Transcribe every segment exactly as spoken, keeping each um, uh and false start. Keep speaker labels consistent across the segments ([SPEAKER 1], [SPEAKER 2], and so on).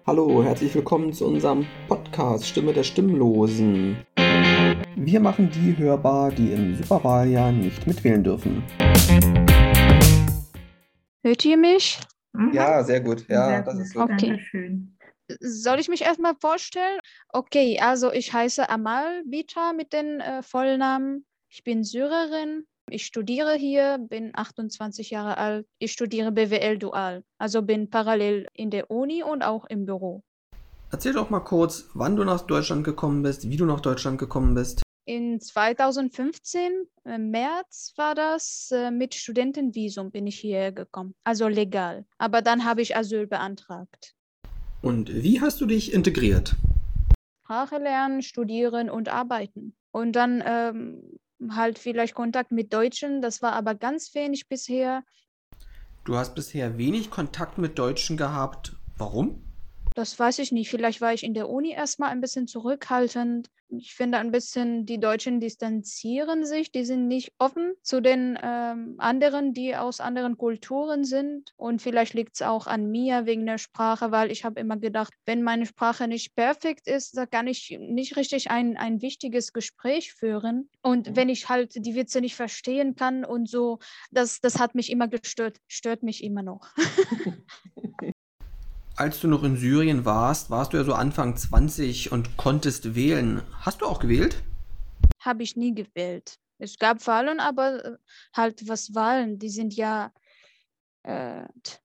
[SPEAKER 1] Hallo, herzlich willkommen zu unserem Podcast Stimme der Stimmlosen. Wir machen die hörbar, die im Superwahljahr nicht mitwählen dürfen.
[SPEAKER 2] Hört ihr mich?
[SPEAKER 3] Mhm.
[SPEAKER 1] Ja, sehr gut. Ja,
[SPEAKER 3] Sehr
[SPEAKER 1] das
[SPEAKER 3] gut.
[SPEAKER 1] ist gut.
[SPEAKER 2] Okay.
[SPEAKER 3] Dankeschön.
[SPEAKER 2] Soll ich mich erstmal vorstellen? Okay, also ich heiße Amal Bita mit den äh, Vollnamen. Ich bin Syrerin. Ich studiere hier, bin achtundzwanzig Jahre alt. Ich studiere B W L Dual, also bin parallel in der Uni und auch im Büro.
[SPEAKER 1] Erzähl doch mal kurz, wann du nach Deutschland gekommen bist, wie du nach Deutschland gekommen bist.
[SPEAKER 2] In zweitausendfünfzehn, im März war das, äh, mit Studentenvisum bin ich hierher gekommen, also legal. Aber dann habe ich Asyl beantragt.
[SPEAKER 1] Und wie hast du dich integriert?
[SPEAKER 2] Sprache lernen, studieren und arbeiten. Und dann ähm, halt vielleicht Kontakt mit Deutschen, das war aber ganz wenig bisher.
[SPEAKER 1] Du hast bisher wenig Kontakt mit Deutschen gehabt. Warum?
[SPEAKER 2] Das weiß ich nicht. Vielleicht war ich in der Uni erstmal ein bisschen zurückhaltend. Ich finde ein bisschen, die Deutschen distanzieren sich, die sind nicht offen zu den ähm, anderen, die aus anderen Kulturen sind. Und vielleicht liegt es auch an mir wegen der Sprache, weil ich habe immer gedacht, wenn meine Sprache nicht perfekt ist, da kann ich nicht richtig ein, ein wichtiges Gespräch führen. Und wenn ich halt die Witze nicht verstehen kann und so, das, das hat mich immer gestört, stört mich immer noch.
[SPEAKER 1] Als du noch in Syrien warst, warst du ja so Anfang zwanzig und konntest wählen. Hast du auch gewählt?
[SPEAKER 2] Habe ich nie gewählt. Es gab Wahlen, aber äh, halt was Wahlen, die sind ja. Äh, t-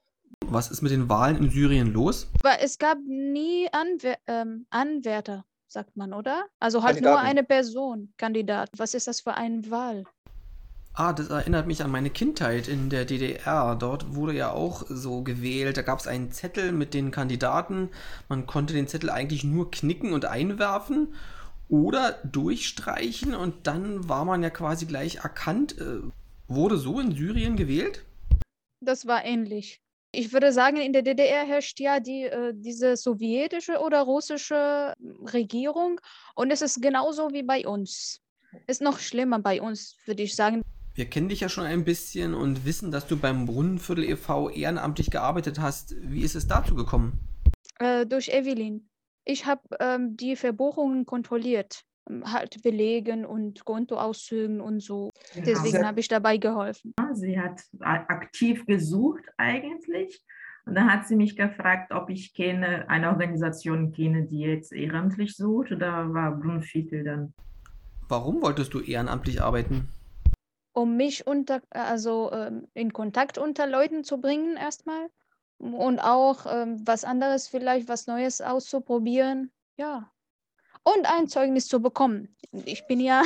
[SPEAKER 1] Was ist mit den Wahlen in Syrien los?
[SPEAKER 2] aber es gab nie Anwer ähm, Anwärter, sagt man, oder? Also halt nur
[SPEAKER 1] Kandidaten.
[SPEAKER 2] eine Person, Kandidat. Was ist das für eine Wahl?
[SPEAKER 1] Ah, das erinnert mich an meine Kindheit in der D D R. Dort wurde ja auch so gewählt. Da gab es einen Zettel mit den Kandidaten. Man konnte den Zettel eigentlich nur knicken und einwerfen oder durchstreichen und dann war man ja quasi gleich erkannt. Äh, Wurde so in Syrien gewählt?
[SPEAKER 2] Das war ähnlich. Ich würde sagen, in der D D R herrscht ja die, äh, diese sowjetische oder russische Regierung und es ist genauso wie bei uns. Ist noch schlimmer bei uns, würde ich sagen.
[SPEAKER 1] Wir kennen dich ja schon ein bisschen und wissen, dass du beim Brunnenviertel e V ehrenamtlich gearbeitet hast. Wie ist es dazu gekommen?
[SPEAKER 2] Äh, durch Evelyn. Ich habe ähm, die Verbuchungen kontrolliert, ähm, halt belegen und Kontoauszügen und so. Deswegen
[SPEAKER 3] Genau.
[SPEAKER 2] habe ich dabei geholfen.
[SPEAKER 3] Sie hat a- aktiv gesucht eigentlich. Und dann hat sie mich gefragt, ob ich kenne, eine Organisation kenne, die jetzt ehrenamtlich sucht. Da war Brunnenviertel dann.
[SPEAKER 1] Warum wolltest du ehrenamtlich arbeiten?
[SPEAKER 2] Um mich unter, also ähm, in Kontakt unter Leuten zu bringen erstmal und auch ähm, was anderes vielleicht, was Neues auszuprobieren. Ja. Und ein Zeugnis zu bekommen. Ich bin ja,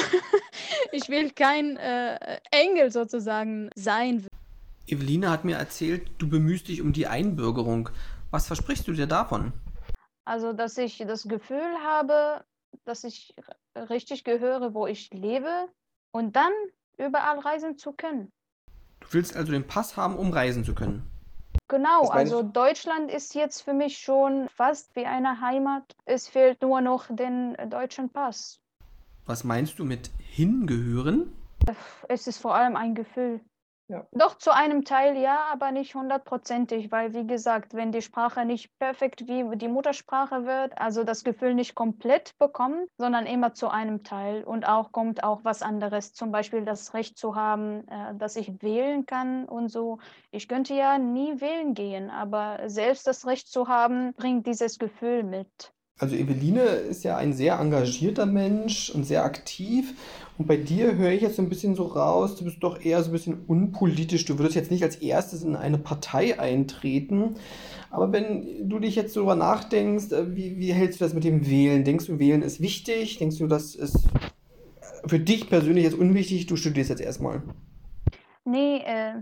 [SPEAKER 2] ich will kein äh, Engel sozusagen sein.
[SPEAKER 1] Eveline hat mir erzählt, du bemühst dich um die Einbürgerung. Was versprichst du dir davon?
[SPEAKER 2] Also, dass ich das Gefühl habe, dass ich r- richtig gehöre, wo ich lebe und dann überall reisen zu können.
[SPEAKER 1] Du willst also den Pass haben, um reisen zu können.
[SPEAKER 2] Genau,
[SPEAKER 1] Das meine ich-
[SPEAKER 2] also Deutschland ist jetzt für mich schon fast wie eine Heimat. Es fehlt nur noch den äh, deutschen Pass.
[SPEAKER 1] Was meinst du mit hingehören?
[SPEAKER 2] Es ist vor allem ein Gefühl.
[SPEAKER 1] Ja.
[SPEAKER 2] Doch zu einem Teil ja, aber nicht hundertprozentig, weil wie gesagt, wenn die Sprache nicht perfekt wie die Muttersprache wird, also das Gefühl nicht komplett bekommen, sondern immer zu einem Teil und auch kommt auch was anderes, zum Beispiel das Recht zu haben, äh, dass ich wählen kann und so. Ich könnte ja nie wählen gehen, aber selbst das Recht zu haben, bringt dieses Gefühl mit.
[SPEAKER 1] Also Eveline ist ja ein sehr engagierter Mensch und sehr aktiv. Und bei dir höre ich jetzt so ein bisschen so raus, du bist doch eher so ein bisschen unpolitisch. Du würdest jetzt nicht als erstes in eine Partei eintreten. Aber wenn du dich jetzt so darüber nachdenkst, äh, wie, wie hältst du das mit dem Wählen? Denkst du, Wählen ist wichtig? Denkst du, das ist für dich persönlich jetzt unwichtig? Du studierst jetzt erstmal.
[SPEAKER 2] Nee, äh,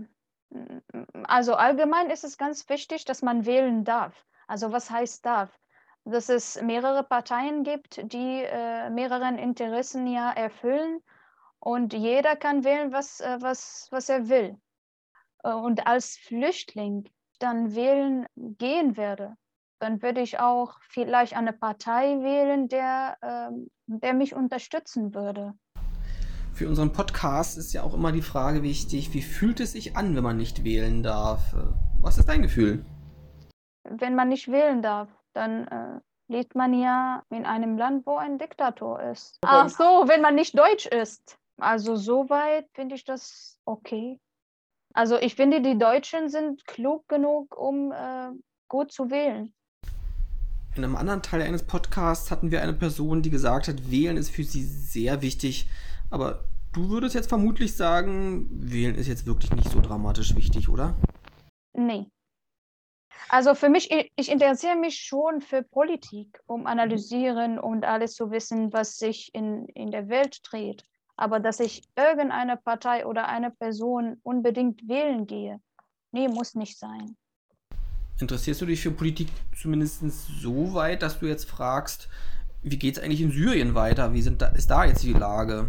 [SPEAKER 2] also allgemein ist es ganz wichtig, dass man wählen darf. Also was heißt darf? Dass es mehrere Parteien gibt, die äh, mehreren Interessen ja erfüllen und jeder kann wählen, was, äh, was, was er will. Äh, und als Flüchtling dann wählen gehen werde, dann würde ich auch vielleicht eine Partei wählen, der, ähm, der mich unterstützen würde.
[SPEAKER 1] Für unseren Podcast ist ja auch immer die Frage wichtig, wie fühlt es sich an, wenn man nicht wählen darf? Äh, Was ist dein Gefühl?
[SPEAKER 2] Wenn man nicht wählen darf, dann äh, lebt man ja in einem Land, wo ein Diktator ist.
[SPEAKER 1] Aber-
[SPEAKER 2] Ach so, wenn man nicht deutsch ist. Also soweit finde ich das okay. Also ich finde, die Deutschen sind klug genug, um äh, gut zu wählen.
[SPEAKER 1] In einem anderen Teil eines Podcasts hatten wir eine Person, die gesagt hat, Wählen ist für sie sehr wichtig. Aber du würdest jetzt vermutlich sagen, Wählen ist jetzt wirklich nicht so dramatisch wichtig, oder?
[SPEAKER 2] Nee. Also für mich, ich, ich interessiere mich schon für Politik, um analysieren und alles zu wissen, was sich in, in der Welt dreht. Aber dass ich irgendeine Partei oder eine Person unbedingt wählen gehe, nee, muss nicht sein.
[SPEAKER 1] Interessierst du dich für Politik zumindest so weit, dass du jetzt fragst, wie geht es eigentlich in Syrien weiter? Wie sind da, ist da jetzt die Lage?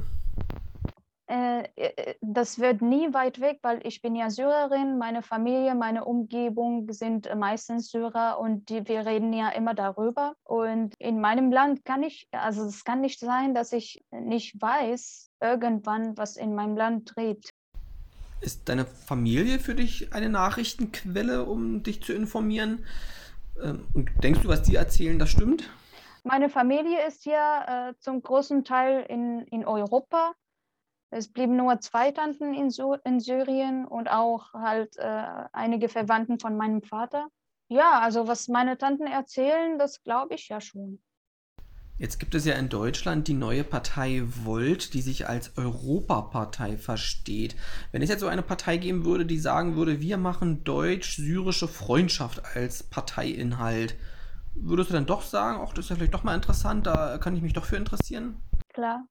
[SPEAKER 2] Äh, äh, das wird nie weit weg, weil ich bin ja Syrerin, meine Familie, meine Umgebung sind meistens Syrer und die, wir reden ja immer darüber. Und in meinem Land kann ich, also es kann nicht sein, dass ich nicht weiß irgendwann, was in meinem Land dreht.
[SPEAKER 1] Ist deine Familie für dich eine Nachrichtenquelle, um dich zu informieren? Ähm, Und denkst du, was die erzählen, das stimmt?
[SPEAKER 2] Meine Familie ist ja äh, zum großen Teil in, in Europa. Es blieben nur zwei Tanten in, Su in Syrien und auch halt äh, einige Verwandten von meinem Vater. Ja, also was meine Tanten erzählen, das glaube ich ja schon.
[SPEAKER 1] Jetzt gibt es ja in Deutschland die neue Partei Volt, die sich als Europapartei versteht. Wenn es jetzt so eine Partei geben würde, die sagen würde, wir machen deutsch-syrische Freundschaft als Parteiinhalt, würdest du dann doch sagen, ach, das ist ja vielleicht doch mal interessant, da kann ich mich doch für interessieren?
[SPEAKER 2] Klar.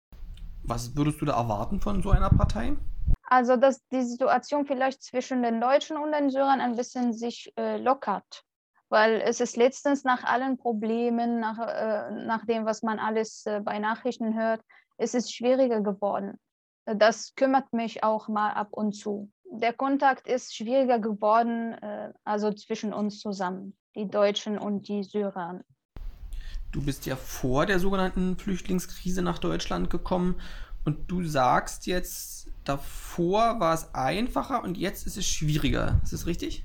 [SPEAKER 1] Was würdest du da erwarten von so einer Partei?
[SPEAKER 2] Also, dass die Situation vielleicht zwischen den Deutschen und den Syrern ein bisschen sich äh, lockert. Weil es ist letztens nach allen Problemen, nach, äh, nach dem, was man alles äh, bei Nachrichten hört, es ist schwieriger geworden. Das kümmert mich auch mal ab und zu. Der Kontakt ist schwieriger geworden, äh, also zwischen uns zusammen, die Deutschen und die Syrer.
[SPEAKER 1] Du bist ja vor der sogenannten Flüchtlingskrise nach Deutschland gekommen und du sagst jetzt, davor war es einfacher und jetzt ist es schwieriger. Ist das richtig?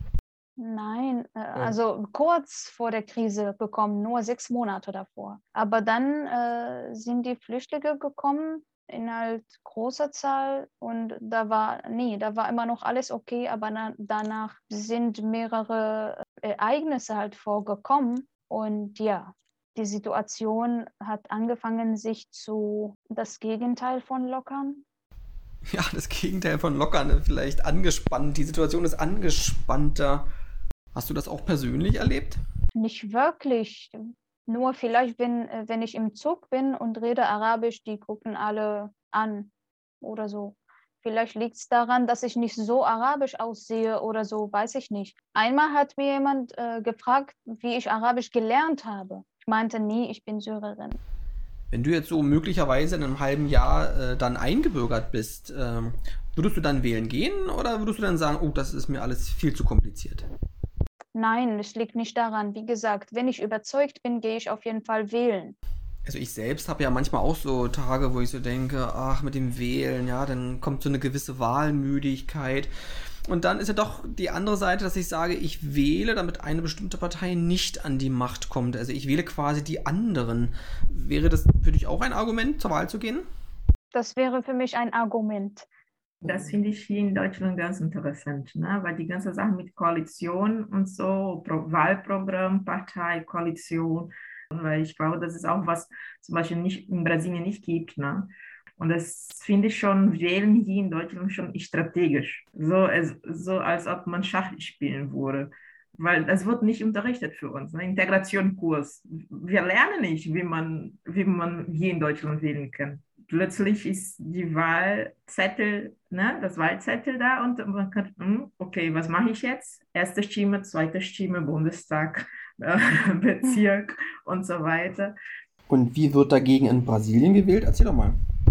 [SPEAKER 2] Nein, äh, also kurz vor der Krise gekommen, nur sechs Monate davor. Aber dann äh, sind die Flüchtlinge gekommen in halt großer Zahl und da war, nee, da war immer noch alles okay, aber na, danach sind mehrere Ereignisse halt vorgekommen und ja, die Situation hat angefangen, sich zu das Gegenteil von lockern.
[SPEAKER 1] Ja, das Gegenteil von lockern, vielleicht angespannt. Die Situation ist angespannter. Hast du das auch persönlich erlebt?
[SPEAKER 2] Nicht wirklich. Nur vielleicht, wenn, wenn ich im Zug bin und rede Arabisch, die gucken alle an oder so. Vielleicht liegt es daran, dass ich nicht so arabisch aussehe oder so, weiß ich nicht. Einmal hat mir jemand äh, gefragt, wie ich Arabisch gelernt habe. Ich meinte, nee, ich bin Syrerin.
[SPEAKER 1] Wenn du jetzt so möglicherweise in einem halben Jahr äh, dann eingebürgert bist, ähm, würdest du dann wählen gehen oder würdest du dann sagen, oh, das ist mir alles viel zu kompliziert?
[SPEAKER 2] Nein, es liegt nicht daran. Wie gesagt, wenn ich überzeugt bin, gehe ich auf jeden Fall wählen.
[SPEAKER 1] Also ich selbst habe ja manchmal auch so Tage, wo ich so denke, ach, mit dem Wählen, ja, dann kommt so eine gewisse Wahlmüdigkeit. Und dann ist ja doch die andere Seite, dass ich sage, ich wähle, damit eine bestimmte Partei nicht an die Macht kommt. Also ich wähle quasi die anderen. Wäre das für dich auch ein Argument, zur Wahl zu gehen?
[SPEAKER 2] Das wäre für mich ein Argument.
[SPEAKER 3] Das finde ich hier in Deutschland ganz interessant, ne? Weil die ganze Sache mit Koalition und so, Pro Wahlprogramm, Partei, Koalition, weil ich glaube, das ist auch was zum Beispiel nicht, in Brasilien nicht gibt. Ne? Und das finde ich schon, wählen hier in Deutschland schon strategisch, so, als, so als ob man Schach spielen würde. Weil das wird nicht unterrichtet für uns, ne? Integrationskurs. Wir lernen nicht, wie man, wie man hier in Deutschland wählen kann. Plötzlich ist die Wahlzettel, ne, das Wahlzettel da und man kann, okay, was mache ich jetzt? Erste Stimme, zweite Stimme, Bundestag, äh, Bezirk und so weiter.
[SPEAKER 1] Und wie wird dagegen in Brasilien gewählt? Erzähl doch mal.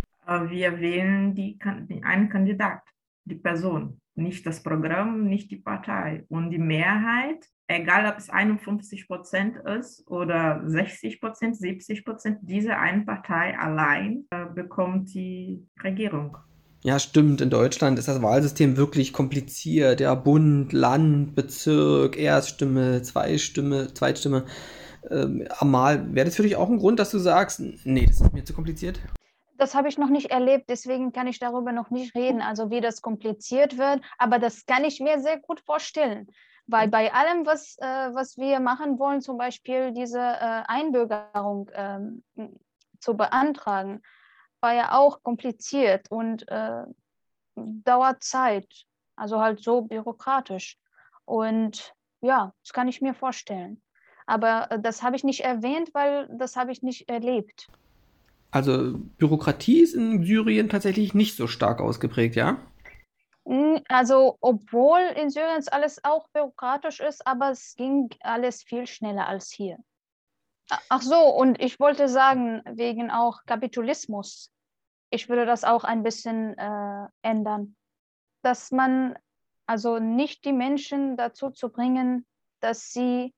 [SPEAKER 3] Wir wählen die, einen Kandidat, die Person, nicht das Programm, nicht die Partei. Und die Mehrheit, egal ob es einundfünfzig Prozent ist oder sechzig Prozent, siebzig Prozent, diese eine Partei allein äh, bekommt die Regierung.
[SPEAKER 1] Ja, stimmt. In Deutschland ist das Wahlsystem wirklich kompliziert. Ja, Bund, Land, Bezirk, Erststimme, Zweistimme, Zweitstimme. Ähm, Amal, wäre das für dich auch ein Grund, dass du sagst, nee, das ist mir zu kompliziert?
[SPEAKER 2] Das habe ich noch nicht erlebt, deswegen kann ich darüber noch nicht reden, also wie das kompliziert wird. Aber das kann ich mir sehr gut vorstellen, weil bei allem, was, äh, was wir machen wollen, zum Beispiel diese äh, Einbürgerung ähm, zu beantragen, war ja auch kompliziert und äh, dauert Zeit, also halt so bürokratisch. Und ja, das kann ich mir vorstellen. Aber äh, das habe ich nicht erwähnt, weil das habe ich nicht erlebt.
[SPEAKER 1] Also Bürokratie ist in Syrien tatsächlich nicht so stark ausgeprägt, ja?
[SPEAKER 2] Mm, Also, obwohl in Syrien alles auch bürokratisch ist, aber es ging alles viel schneller als hier. A- Ach so, und ich wollte sagen, wegen auch Kapitalismus, ich würde das auch ein bisschen äh, ändern, dass man also nicht die Menschen dazu zu bringen, dass sie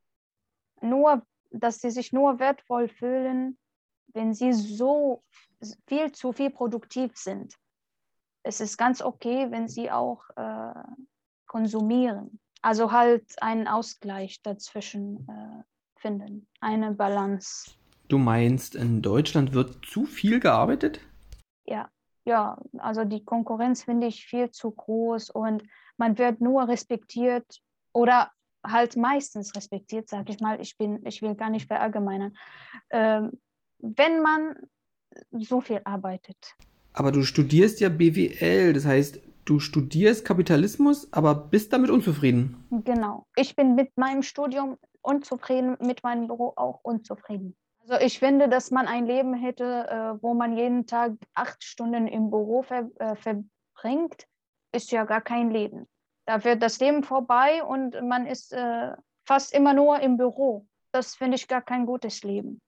[SPEAKER 2] nur, dass sie sich nur wertvoll fühlen, wenn sie so viel zu viel produktiv sind. Es ist ganz okay, wenn sie auch äh, konsumieren. Also halt einen Ausgleich dazwischen äh, finden, eine Balance.
[SPEAKER 1] Du meinst, in Deutschland wird zu viel gearbeitet?
[SPEAKER 2] Ja, ja, also die Konkurrenz finde ich viel zu groß und man wird nur respektiert oder halt meistens respektiert, sage ich mal. Ich bin, ich will gar nicht verallgemeinern, ähm, wenn man so viel arbeitet.
[SPEAKER 1] Aber du studierst ja B W L, das heißt, du studierst Kapitalismus, aber bist damit unzufrieden.
[SPEAKER 2] Genau. Ich bin mit meinem Studium unzufrieden, mit meinem Büro auch unzufrieden. Also ich finde, dass man ein Leben hätte, äh, wo man jeden Tag acht Stunden im Büro ver äh, verbringt, ist ja gar kein Leben. Da wird das Leben vorbei und man ist äh, fast immer nur im Büro. Das finde ich gar kein gutes Leben.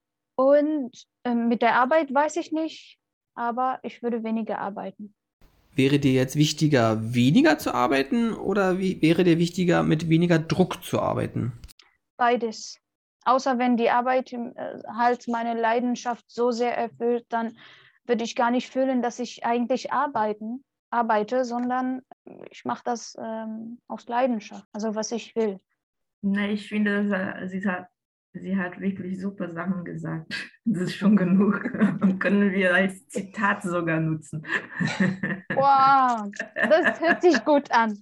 [SPEAKER 2] Und äh, mit der Arbeit weiß ich nicht, aber ich würde weniger arbeiten.
[SPEAKER 1] Wäre dir jetzt wichtiger, weniger zu arbeiten oder wie, wäre dir wichtiger, mit weniger Druck zu arbeiten?
[SPEAKER 2] Beides. Außer wenn die Arbeit äh, halt meine Leidenschaft so sehr erfüllt, dann würde ich gar nicht fühlen, dass ich eigentlich arbeiten, arbeite, sondern ich mache das ähm, aus Leidenschaft, also was ich will.
[SPEAKER 3] Ne, ich finde, dass, sie hat, sie hat wirklich super Sachen gesagt. Das ist schon genug. Und können wir als Zitat sogar nutzen.
[SPEAKER 2] Wow, das hört sich gut an.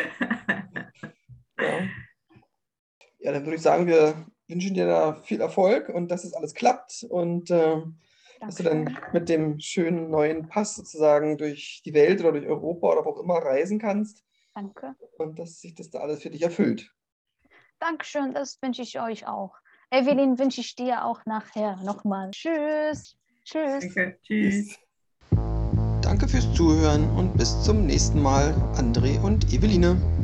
[SPEAKER 1] Ja. Ja, dann würde ich sagen, wir wünschen dir da viel Erfolg und dass es alles klappt und äh, dass du dann
[SPEAKER 2] Dankeschön.
[SPEAKER 1] mit dem schönen neuen Pass sozusagen durch die Welt oder durch Europa oder wo auch immer reisen kannst
[SPEAKER 2] Danke.
[SPEAKER 1] und dass sich das da alles für dich erfüllt.
[SPEAKER 2] Dankeschön, das wünsche ich euch auch. Evelyn, wünsche ich dir auch nachher nochmal. Tschüss. Tschüss.
[SPEAKER 3] Danke, tschüss.
[SPEAKER 1] Danke fürs Zuhören und bis zum nächsten Mal, André und Eveline.